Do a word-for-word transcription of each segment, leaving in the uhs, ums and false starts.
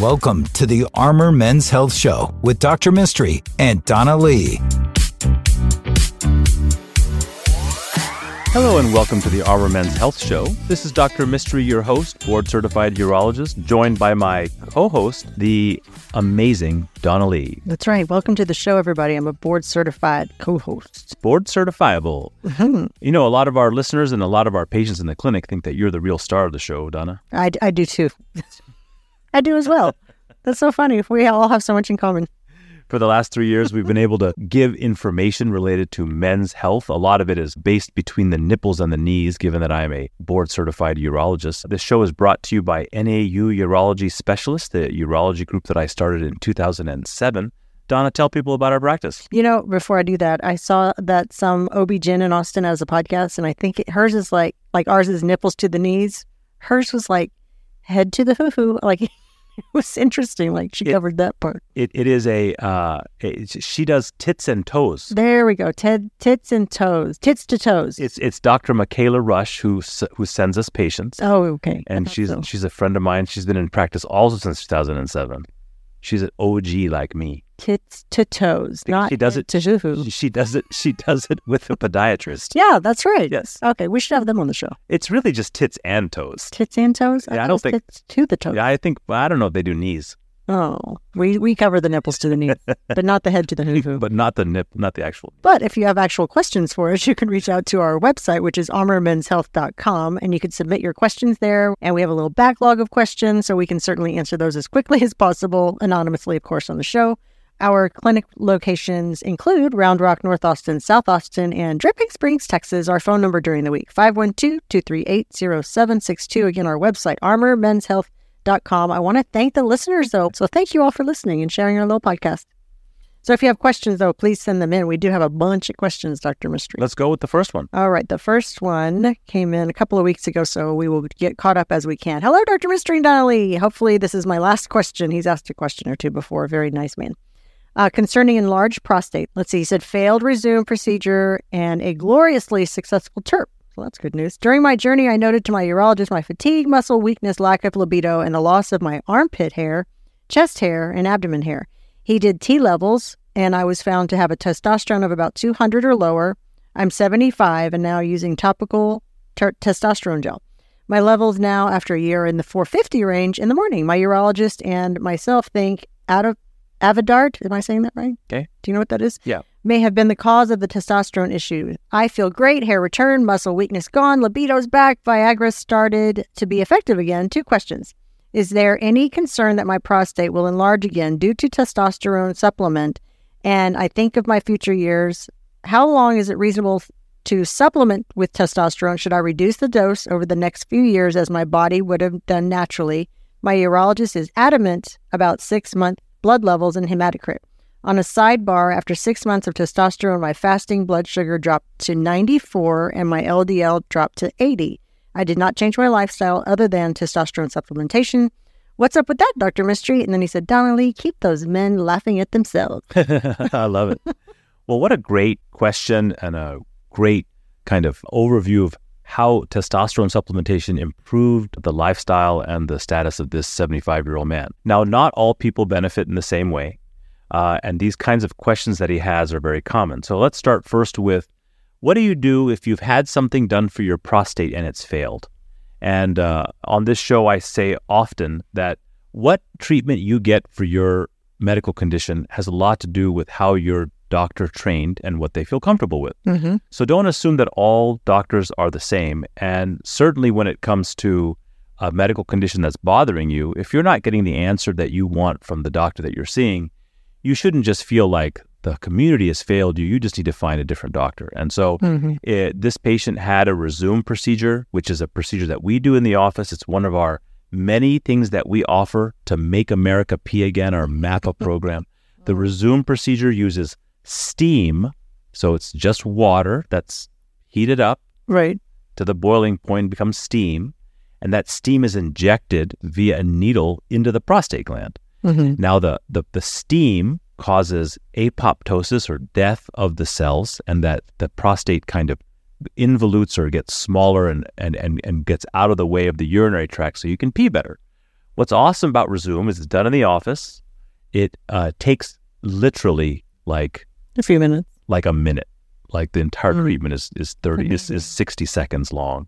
Welcome to the Armor Men's Health Show with Doctor Mystery and Donna Lee. Hello and welcome to the Armor Men's Health Show. This is Doctor Mystery, your host, board-certified urologist, joined by my co-host, the amazing Donna Lee. That's right. Welcome to the show, everybody. I'm a board-certified co-host. Board-certifiable. Mm-hmm. You know, a lot of our listeners and a lot of our patients in the clinic think that you're the real star of the show, Donna. I, I do too. I do as well. That's so funny. We all have so much in common. For the last three years, we've been able to give information related to men's health. A lot of it is based between the nipples and the knees, given that I am a board-certified urologist. This show is brought to you by N A U Urology Specialists, the urology group that I started in two thousand seven. Donna, tell people about our practice. You know, before I do that, I saw that some O B G Y N in Austin has a podcast, and I think it, hers is like, like ours is nipples to the knees. Hers was like head to the hoo-hoo, like... It was interesting, like she it, covered that part. It It is a, uh, it, she does tits and toes. There we go, Ted, tits and toes, tits to toes. It's it's Doctor Michaela Rush who who sends us patients. Oh, okay. And she's so. she's a friend of mine. She's been in practice also since two thousand seven. She's an O G like me. Tits to toes, not she does it to hoo-hoo. She does it. She does it with a podiatrist. Yeah, that's right. Yes. Okay, we should have them on the show. It's really just tits and toes. Tits and toes. Yeah, I, I don't think tits to the toes. Yeah, I think well, I don't know if they do knees. Oh, we we cover the nipples to the knee, but not the head to the hoo-hoo. But not the nip, not the actual. But if you have actual questions for us, you can reach out to our website, which is armor mens health dot com, and you can submit your questions there. And we have a little backlog of questions, so we can certainly answer those as quickly as possible, anonymously, of course, on the show. Our clinic locations include Round Rock, North Austin, South Austin, and Dripping Springs, Texas. Our phone number during the week, five one two, two three eight, zero seven six two. Again, our website, armor mens health dot com. I want to thank the listeners, though. So thank you all for listening and sharing our little podcast. So if you have questions, though, please send them in. We do have a bunch of questions, Doctor Mystery. Let's go with the first one. All right. The first one came in a couple of weeks ago, so we will get caught up as we can. Hello, Doctor Mystery and Donna Lee. Hopefully this is my last question. He's asked a question or two before. Very nice man. Uh, concerning enlarged prostate. Let's see. He said failed resume procedure and a gloriously successful TURP. So that's good news. During my journey, I noted to my urologist my fatigue, muscle weakness, lack of libido, and the loss of my armpit hair, chest hair, and abdomen hair. He did T levels, and I was found to have a testosterone of about two hundred or lower. I'm seventy-five and now using topical ter- testosterone gel. My levels now, after a year, are in the four fifty range in the morning. My urologist and myself think out of Avodart, am I saying that right? Okay. Do you know what that is? Yeah. May have been the cause of the testosterone issue. I feel great, hair returned, muscle weakness gone, libido's back, Viagra started to be effective again. Two questions. Is there any concern that my prostate will enlarge again due to testosterone supplement? And I think of my future years, how long is it reasonable to supplement with testosterone? Should I reduce the dose over the next few years as my body would have done naturally? My urologist is adamant about six-month blood levels and hematocrit. On a sidebar, after six months of testosterone, my fasting blood sugar dropped to ninety-four and my L D L dropped to eighty. I did not change my lifestyle other than testosterone supplementation. What's up with that, Doctor Mystery? And then he said, Donna Lee, keep those men laughing at themselves. I love it. Well, what a great question and a great kind of overview of how testosterone supplementation improved the lifestyle and the status of this seventy-five-year-old man. Now, not all people benefit in the same way, uh, and these kinds of questions that he has are very common. So let's start first with, what do you do if you've had something done for your prostate and it's failed? And uh, on this show, I say often that what treatment you get for your medical condition has a lot to do with how your doctor trained and what they feel comfortable with. Mm-hmm. So don't assume that all doctors are the same. And certainly when it comes to a medical condition that's bothering you, if you're not getting the answer that you want from the doctor that you're seeing, you shouldn't just feel like the community has failed you. You just need to find a different doctor. And so mm-hmm. it, this patient had a Resume procedure, which is a procedure that we do in the office. It's one of our many things that we offer to Make America Pee Again, our MAPA program. The Resume procedure uses steam, so it's just water that's heated up right to the boiling point, becomes steam, and that steam is injected via a needle into the prostate gland. Mm-hmm. Now, the, the, the steam causes apoptosis or death of the cells, and that the prostate kind of involutes or gets smaller and, and, and, and gets out of the way of the urinary tract so you can pee better. What's awesome about Rezum is it's done in the office. It uh, takes literally like a few minutes, like a minute. Like the entire Mm. treatment is is thirty Okay. is, is sixty seconds long.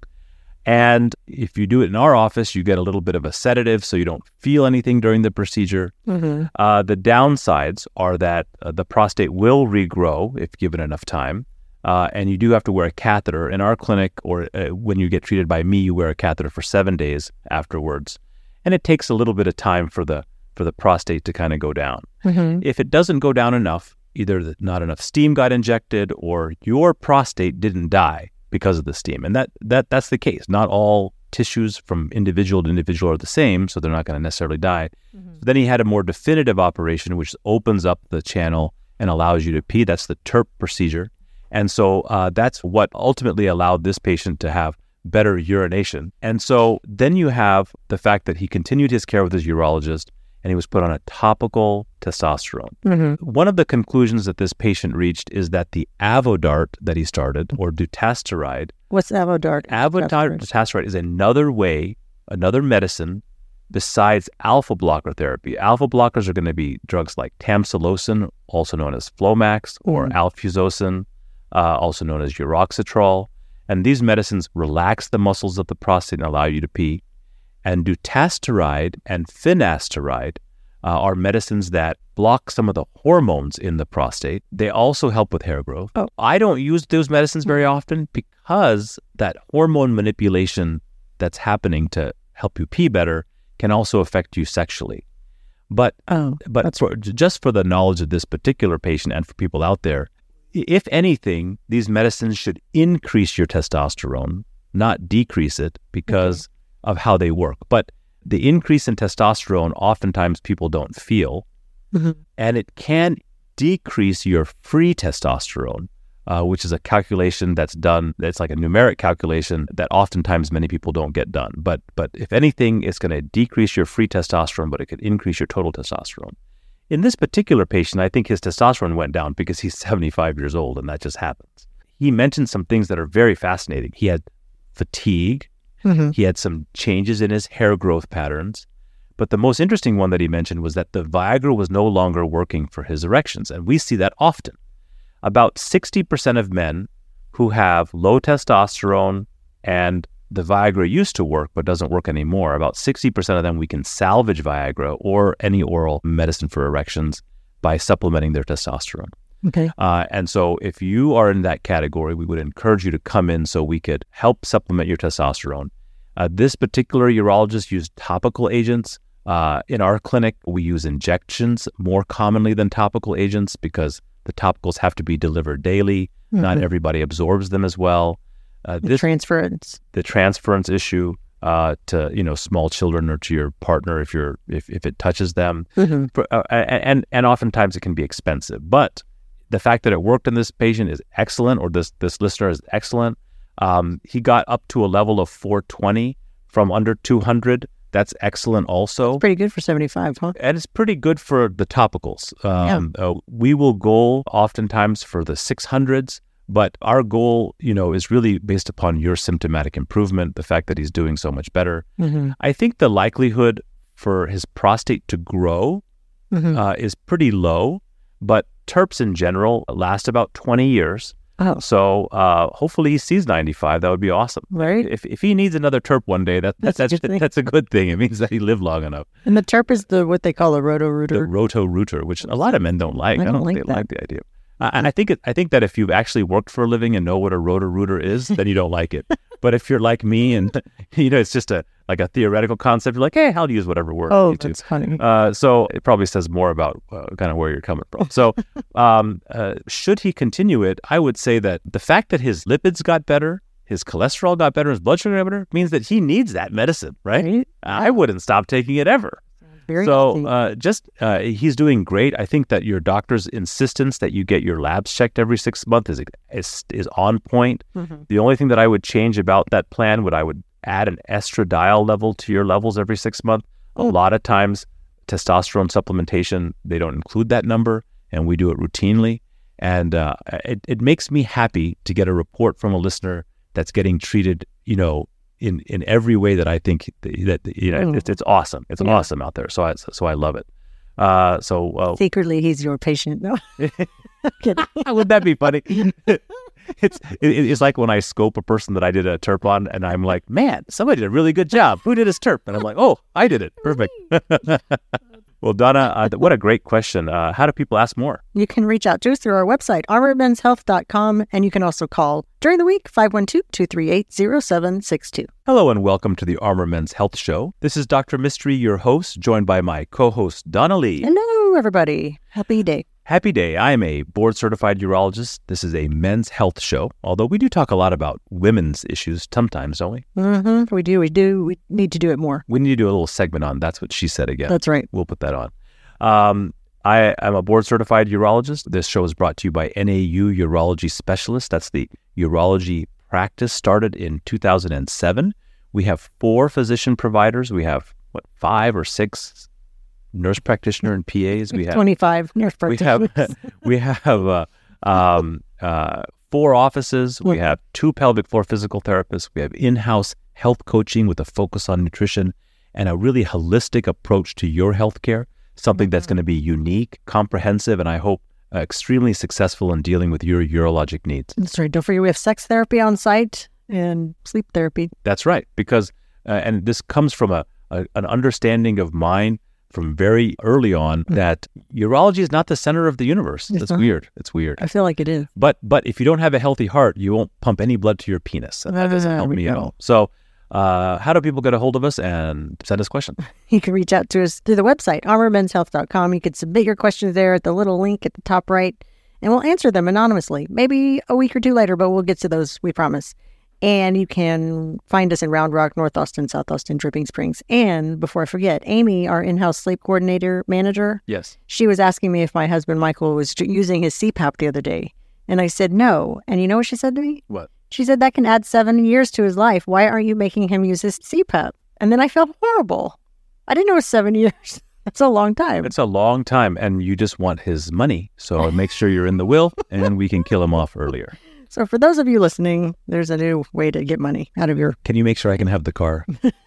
And if you do it in our office, you get a little bit of a sedative, so you don't feel anything during the procedure. Mm-hmm. Uh, the downsides are that uh, the prostate will regrow if given enough time, uh, and you do have to wear a catheter. In our clinic, or uh, when you get treated by me, you wear a catheter for seven days afterwards, and it takes a little bit of time for the for the prostate to kind of go down. Mm-hmm. If it doesn't go down enough, either the, not enough steam got injected, or your prostate didn't die because of the steam, and that that that's the case. Not all tissues from individual to individual are the same, so they're not going to necessarily die. Mm-hmm. Then he had a more definitive operation, which opens up the channel and allows you to pee. That's the TURP procedure. And so uh, that's what ultimately allowed this patient to have better urination. And so then you have the fact that he continued his care with his urologist, and he was put on a topical testosterone. Mm-hmm. One of the conclusions that this patient reached is that the Avodart that he started, or dutasteride, What's Avodart? Avodart dutasteride is another way, another medicine besides alpha blocker therapy. Alpha blockers are going to be drugs like tamsulosin, also known as Flomax, or Mhm. alfuzosin, uh, also known as uroxetrol. And these medicines relax the muscles of the prostate and allow you to pee. And dutasteride and finasteride uh, are medicines that block some of the hormones in the prostate. They also help with hair growth. Oh. I don't use those medicines very often because that hormone manipulation that's happening to help you pee better can also affect you sexually. But Oh, but that's for, just for the knowledge of this particular patient and for people out there, i- if anything, these medicines should increase your testosterone, not decrease it, because of how they work. But the increase in testosterone, oftentimes people don't feel, Mhm. and it can decrease your free testosterone, uh, which is a calculation that's done. It's like a numeric calculation that oftentimes many people don't get done. But but if anything, it's going to decrease your free testosterone, but it could increase your total testosterone. In this particular patient, I think his testosterone went down because he's seventy-five years old, and that just happens. He mentioned some things that are very fascinating. He had fatigue. Mhm. He had some changes in his hair growth patterns. But the most interesting one that he mentioned was that the Viagra was no longer working for his erections. And we see that often. About sixty percent of men who have low testosterone and the Viagra used to work but doesn't work anymore, about sixty percent of them we can salvage Viagra or any oral medicine for erections by supplementing their testosterone. Okay. Uh, and so if you are in that category, we would encourage you to come in so we could help supplement your testosterone. Uh, this particular urologist used topical agents. Uh, in our clinic, we use injections more commonly than topical agents because the topicals have to be delivered daily. Not Mhm. everybody absorbs them as well. Uh, The this transference. the transference issue uh, to you know small children or to your partner if you're if, if it touches them, Mhm. For, uh, and and oftentimes it can be expensive. But the fact that it worked in this patient is excellent, or this this listener is excellent. Um, he got up to a level of four twenty from under two hundred. That's excellent also. Pretty good for seventy-five, huh? And it's pretty good for the topicals. Um, uh, we will goal oftentimes for the six hundreds, but our goal, you know, is really based upon your symptomatic improvement, the fact that he's doing so much better. Mm-hmm. I think the likelihood for his prostate to grow Mm-hmm. uh, is pretty low, but TURPs in general last about twenty years. Oh, So uh, hopefully he sees ninety-five. That would be awesome. right. If if he needs another TURP one day, that, That's that's a that's, good thing. that's a good thing. It means that he lived long enough. And the TURP is the what they call a The roto-rooter. roto-rooter, which a lot of men don't like. I I don't don't, like think they that. like the idea. Uh, and I think it, I think that if you've actually worked for a living and know what a roto-rooter is, then you don't like it. But if you're like me and you know it's just a like a theoretical concept, you're like, hey, I'll use whatever word. Oh, you do. that's funny. Uh, so it probably says more about uh, kind of where you're coming from. So um, uh, should he continue it, I would say that the fact that his lipids got better, his cholesterol got better, his blood sugar got better, means that he needs that medicine, right? Right? I wouldn't stop taking it ever. Very so healthy. uh, just uh, he's doing great. I think that your doctor's insistence that you get your labs checked every six months is is, is on point. Mhm. The only thing that I would change about that plan would I would add an estradiol level to your levels every six months. A Oh. lot of times, testosterone supplementation, they don't include that number, and we do it routinely. And uh, it, it makes me happy to get a report from a listener that's getting treated, you know, in, in every way that I think that, you know, mm. it's, it's awesome. It's yeah. awesome out there. So I, so I love it. Uh, so uh, secretly, he's your patient. No, would that be funny? It's it, it's like when I scope a person that I did a terp on, and I'm like, man, somebody did a really good job. Who did his terp? And I'm like, oh, I did it. Perfect. Well, Donna, uh, what a great question. Uh, how do people ask more? You can reach out to us through our website, armor mens health dot com, and you can also call during the week, five one two, two three eight, zero seven six two. Hello and welcome to the Armor Men's Health Show. This is Doctor Mystery, your host, joined by my co-host, Donna Lee. Hello, everybody. Happy day. Happy day. I am a board-certified urologist. This is a men's health show, although we do talk a lot about women's issues sometimes, don't we? Mm-hmm. We do. We do. We need to do it more. We need to do a little segment on That's What She Said again. That's right. We'll put that on. Um, I am a board-certified urologist. This show is brought to you by N A U Urology Specialist. That's the urology practice started in two thousand seven. We have four physician providers. We have, what, five or six nurse practitioner and P As. We have twenty-five nurse practitioners. We have we have uh, um, uh, four offices. We have two pelvic floor physical therapists. We have in-house health coaching with a focus on nutrition and a really holistic approach to your healthcare. Something mm-hmm. that's going to be unique, comprehensive, and I hope uh, extremely successful in dealing with your urologic needs. That's right. Don't forget we have sex therapy on site and sleep therapy. That's right. Because uh, and this comes from a, a an understanding of mine from very early on mm. that urology is not the center of the universe. It's That's not. weird. It's weird. I feel like it is. But but if you don't have a healthy heart, you won't pump any blood to your penis. And that doesn't help me at all. So uh, how do people get a hold of us and send us questions? You can reach out to us through the website, armor mens health dot com. You can submit your questions there at the little link at the top right, and we'll answer them anonymously. Maybe a week or two later, but we'll get to those, we promise. And you can find us in Round Rock, North Austin, South Austin, Dripping Springs. And before I forget, Amy, our in-house sleep coordinator manager, yes, she was asking me if my husband Michael was using his C PAP the other day. And I said no. And you know what she said to me? What? She said, that can add seven years to his life. Why aren't you making him use his C PAP? And then I felt horrible. I didn't know it was seven years. That's a long time. It's a long time. And you just want his money. So make sure you're in the will and we can kill him off earlier. So for those of you listening, there's a new way to get money out of your... Can you make sure I can have the car?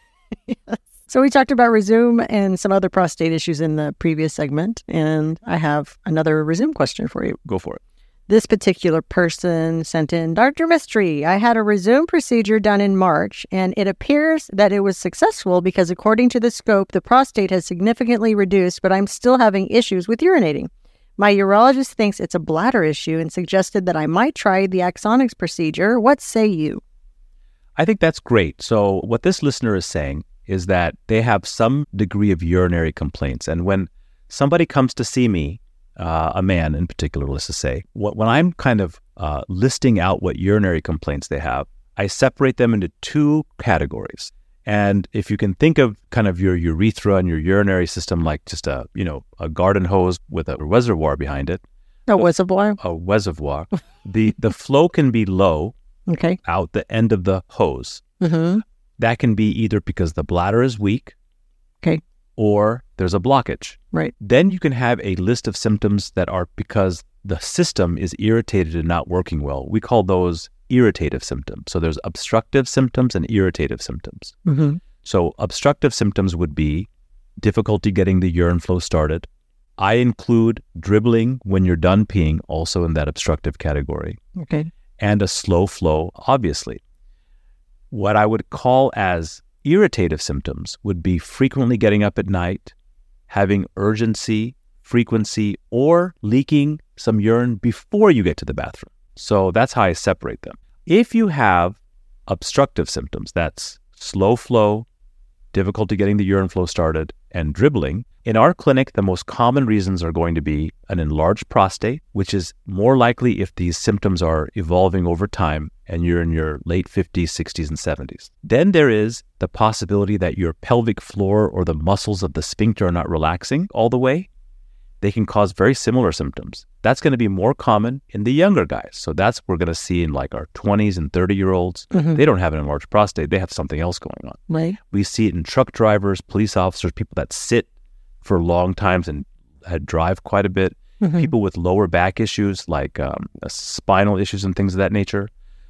Yes. So we talked about Rezum and some other prostate issues in the previous segment. And I have another Rezum question for you. Go for it. This particular person sent in, Doctor Mystery, I had a Rezum procedure done in March, and it appears that it was successful because according to the scope, the prostate has significantly reduced, but I'm still having issues with urinating. My urologist thinks it's a bladder issue and suggested that I might try the Axonics procedure. What say you? I think that's great. So what this listener is saying is that they have some degree of urinary complaints. And when somebody comes to see me, uh, a man in particular, let's just say, what, when I'm kind of uh, listing out what urinary complaints they have, I separate them into two categories. And if you can think of kind of your urethra and your urinary system like just a, you know, a garden hose with a reservoir behind it. A reservoir? A reservoir. the the flow can be low okay. out the end of the hose. Mm-hmm. That can be either because the bladder is weak okay. or there's a blockage. Right. Then you can have a list of symptoms that are because the system is irritated and not working well. We call those irritative symptoms. So there's obstructive symptoms and irritative symptoms. Mm-hmm. So obstructive symptoms would be difficulty getting the urine flow started. I include dribbling when you're done peeing also in that obstructive category. Okay. And a slow flow, obviously. What I would call as irritative symptoms would be frequently getting up at night, having urgency, frequency, or leaking some urine before you get to the bathroom. So that's how I separate them. If you have obstructive symptoms, that's slow flow, difficulty getting the urine flow started, and dribbling, in our clinic, the most common reasons are going to be an enlarged prostate, which is more likely if these symptoms are evolving over time and you're in your late fifties, sixties, and seventies. Then there is the possibility that your pelvic floor or the muscles of the sphincter are not relaxing all the way. They can cause very similar symptoms. That's going to be more common in the younger guys. So that's what we're going to see in like our twenties and thirty-year-olds. Mm-hmm. They don't have an enlarged prostate. They have something else going on. Right. We see it in truck drivers, police officers, people that sit for long times and uh, drive quite a bit. Mm-hmm. People with lower back issues like um, uh, spinal issues and things of that nature.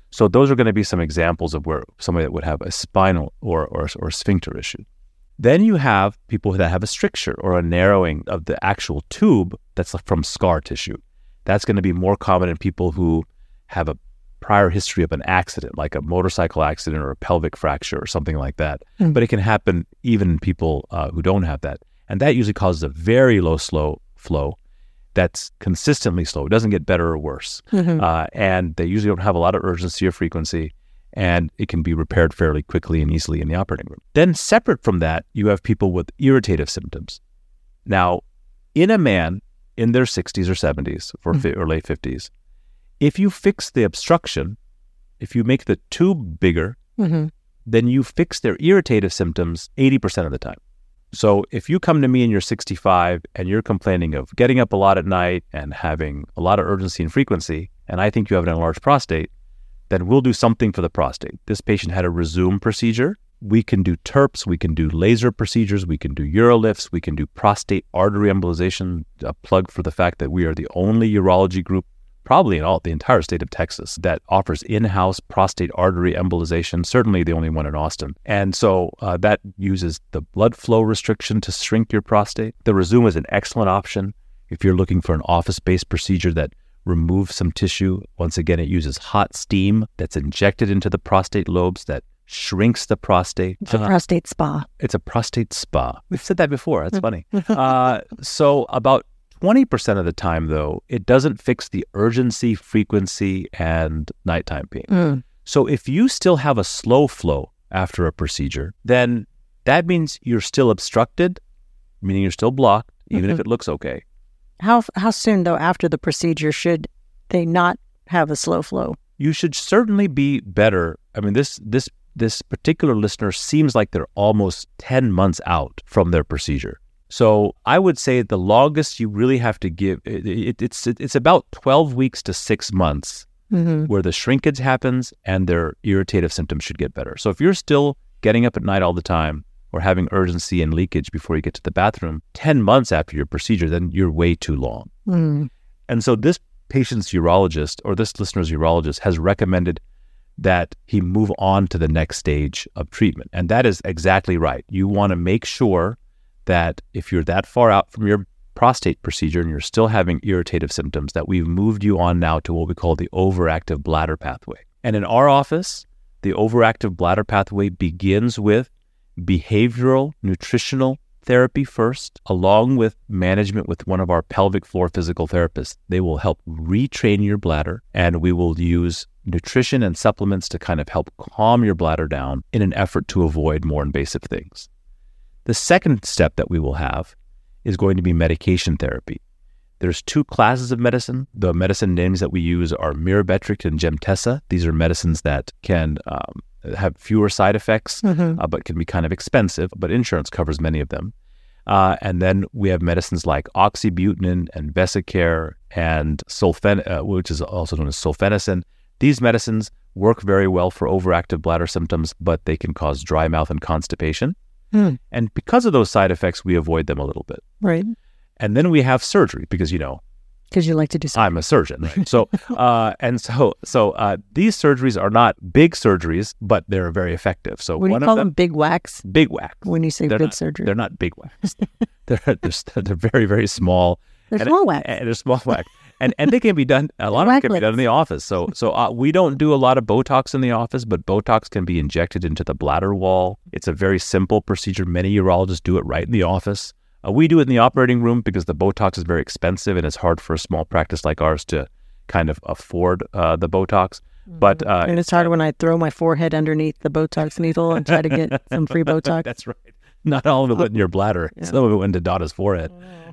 So those are going to be some examples of where somebody that would have a spinal or, or, or sphincter issue. Then you have people that have a stricture or a narrowing of the actual tube that's from scar tissue. That's going to be more common in people who have a prior history of an accident, like a motorcycle accident or a pelvic fracture or something like that. Mm. But it can happen even in people uh, who don't have that. And that usually causes a very low slow flow that's consistently slow. It doesn't get better or worse. Mm-hmm. Uh, and they usually don't have a lot of urgency or frequency. And it can be repaired fairly quickly and easily in the operating room. Then separate from that, you have people with irritative symptoms. Now, in a man in their sixties or seventies or, mm-hmm. fi- or late fifties, if you fix the obstruction, if you make the tube bigger, mm-hmm. then you fix their irritative symptoms eighty percent of the time. So if you come to me and you're sixty-five and you're complaining of getting up a lot at night and having a lot of urgency and frequency, and I think you have an enlarged prostate, then we'll do something for the prostate. This patient had a Rezum procedure. We can do T E R Ps, we can do laser procedures, we can do urolifts, we can do prostate artery embolization, a plug for the fact that we are the only urology group, probably in all the entire state of Texas, that offers in-house prostate artery embolization, certainly the only one in Austin. And so uh, that uses the blood flow restriction to shrink your prostate. The Rezum is an excellent option if you're looking for an office-based procedure that remove some tissue. Once again, it uses hot steam that's injected into the prostate lobes that shrinks the prostate. It's a uh, prostate spa. It's a prostate spa. We've said that before. That's funny. Uh, so about twenty percent of the time, though, it doesn't fix the urgency, frequency, and nighttime pain. Mm. So if you still have a slow flow after a procedure, then that means you're still obstructed, meaning you're still blocked, even mm-hmm. if it looks okay. How how soon, though, after the procedure should they not have a slow flow? You should certainly be better. I mean, this this this particular listener seems like they're almost ten months out from their procedure. So I would say the longest you really have to give, it, it, it's it, it's about twelve weeks to six months mm-hmm. where the shrinkage happens and their irritative symptoms should get better. So if you're still getting up at night all the time, or having urgency and leakage before you get to the bathroom, ten months after your procedure, then you're way too long. Mm. And so this patient's urologist, or this listener's urologist, has recommended that he move on to the next stage of treatment. And that is exactly right. You want to make sure that if you're that far out from your prostate procedure and you're still having irritative symptoms, that we've moved you on now to what we call the overactive bladder pathway. And in our office, the overactive bladder pathway begins with behavioral nutritional therapy first, along with management with one of our pelvic floor physical therapists. They will help retrain your bladder, and we will use nutrition and supplements to kind of help calm your bladder down in an effort to avoid more invasive things. The second step that we will have is going to be medication therapy. There's two classes of medicine. The medicine names that we use are Myrbetriq and Gemtesa. These are medicines that can um, have fewer side effects, mm-hmm. uh, but can be kind of expensive, but insurance covers many of them. Uh, and then we have medicines like oxybutynin and Vesicare and sulfen, uh, which is also known as sulfenicin. These medicines work very well for overactive bladder symptoms, but they can cause dry mouth and constipation. Mm. And because of those side effects, we avoid them a little bit. Right. And then we have surgery because, you know, because you like to do something. I'm a surgeon, right? So, uh, and so, so uh, these surgeries are not big surgeries, but they're very effective. So, what do you one call of them, them? Big whacks. Big whacks. When you say they're big not, surgery, they're not big whacks. they're, they're they're very very small. They're and, small whacks. And they're small whacks, and and they can be done. A lot of them can be done in the office. So, so uh, we don't do a lot of Botox in the office, but Botox can be injected into the bladder wall. It's a very simple procedure. Many urologists do it right in the office. Uh, we do it in the operating room because the Botox is very expensive and it's hard for a small practice like ours to kind of afford uh, the Botox. Mm-hmm. But uh, and it's hard when I throw my forehead underneath the Botox needle and try to get some free Botox. That's right. Not all of it went in your bladder. Yeah. Some of it went into Donna's forehead.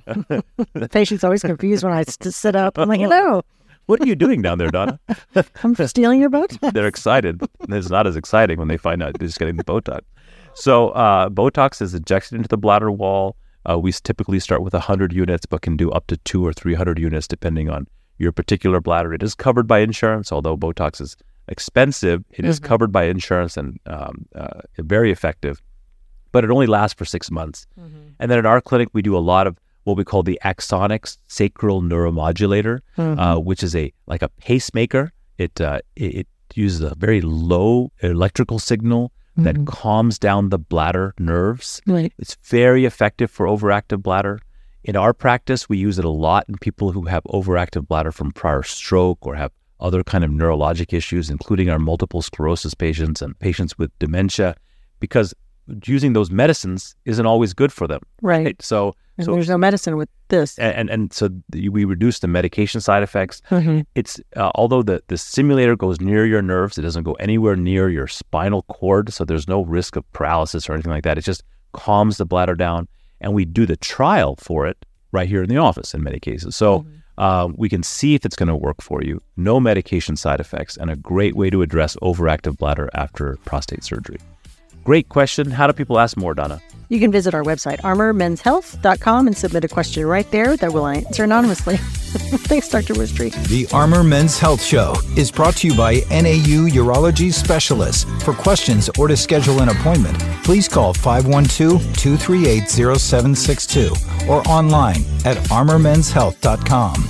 The patient's always confused when I st- sit up. I'm like, hello. What are you doing down there, Donna? I'm stealing your Botox. They're excited. But it's not as exciting when they find out they're just getting the Botox. So uh, Botox is injected into the bladder wall. Uh, we typically start with one hundred units, but can do up to two or three hundred units depending on your particular bladder. It is covered by insurance, although Botox is expensive. It mm-hmm. is covered by insurance and um, uh, very effective, but it only lasts for six months. Mm-hmm. And then in our clinic, we do a lot of what we call the Axonics sacral neuromodulator, mm-hmm. uh, which is a like a pacemaker. It uh, it uses a very low electrical signal mm-hmm. that calms down the bladder nerves. Right. It's very effective for overactive bladder. In our practice, we use it a lot in people who have overactive bladder from prior stroke or have other kind of neurologic issues, including our multiple sclerosis patients and patients with dementia, because using those medicines isn't always good for them. Right. right? So, and so there's no medicine with this. And and, and so the, we reduce the medication side effects. Mm-hmm. It's uh, although the, the stimulator goes near your nerves, it doesn't go anywhere near your spinal cord, so there's no risk of paralysis or anything like that. It just calms the bladder down, and we do the trial for it right here in the office in many cases. So mm-hmm. uh, we can see if it's going to work for you. No medication side effects, and a great way to address overactive bladder after prostate surgery. Great question. How do people ask more, Donna? You can visit our website, armor mens health dot com, and submit a question right there that we'll answer anonymously. Thanks, Doctor Mistry. The Armor Men's Health Show is brought to you by N A U Urology Specialists. For questions or to schedule an appointment, please call five one two, two three eight, zero seven six two or online at armor mens health dot com.